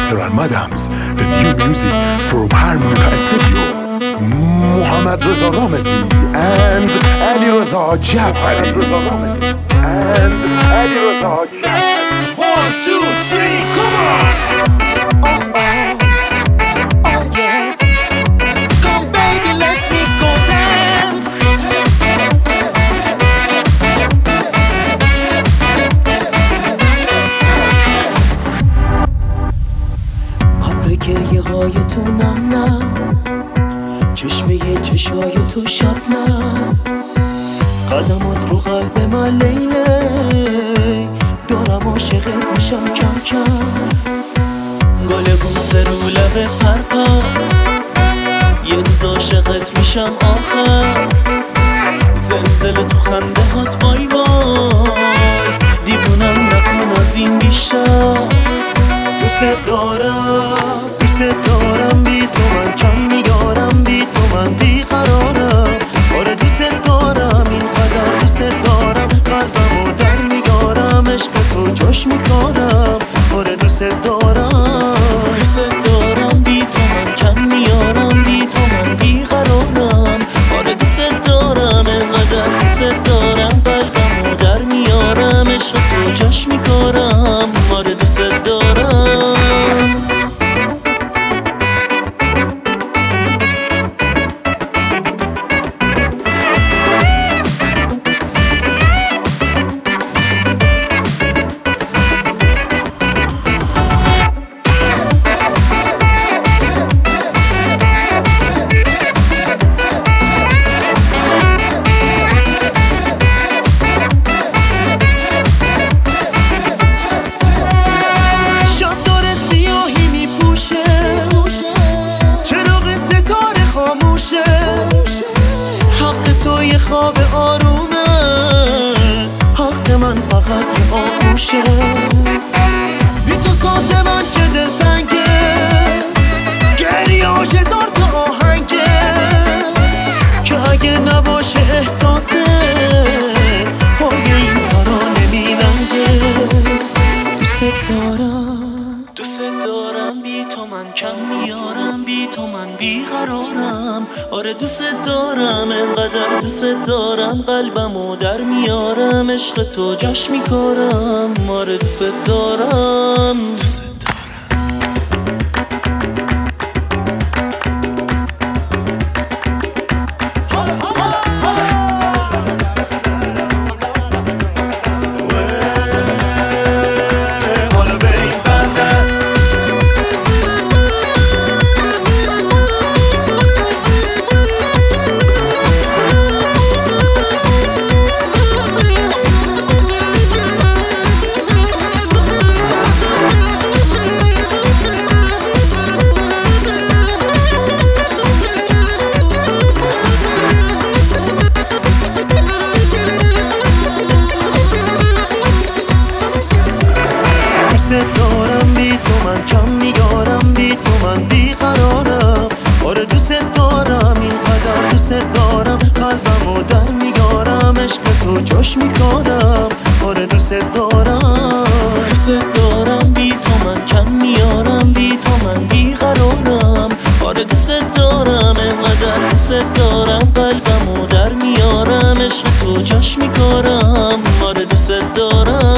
Mr. and Madams, the new music from Harmonica Studio. Mohammad Reza Ramezi and Ali Reza Jafari. 1, 2, 3, come on! گریه های تو نم نم چشمه چشای تو شبنم قدمات رو قلب من لیلی دارم عاشقت میشم کم کم گل بوسه رو لب پرپر یه روز عاشقت میشم آخر زلزله تو خنده هات وای وای دیوونم نکن از این بیشتر دوست دارم بی تو من کم میارم بی تو من بیقرارم آره دوست دارم اینقدر دوست دارم قلبمو در میارم عشق تو جاش میکنم آره دوست دارم بی تو من کم میارم بی تو من بیقرارم آره دوست دارم اینقدر دوست دارم قلبمو در میارم عشق تو جاش میکنم آره دوست دارم خواب آرومه حق من فقط یه آغوشه بی تو ساز من چه دلتنگه گریه‌هاش هزار تا آهنگه که اگه نباشه احساسه پای این ترانه میلنگه دوست دارم بی تو من کم میارم بی تو من بیقرارم آره دوست دارم انقدر دوست دارم قلبمو در میارم عشق تو جاش میکارم آره دوست دارم دوست دارم بی تو من کم میارم بی تو من بیقرارم آره دوست دارم اینقدر دوست دارم قلبمو در میارم عشق تو جاش میکنم آره دوست دارم بی تو من کم میارم بی تو من بیقرارم آره دوست دارم اینقدر دوست دارم قلبمو در میارم عشق تو جاش میکنم آره دوست دارم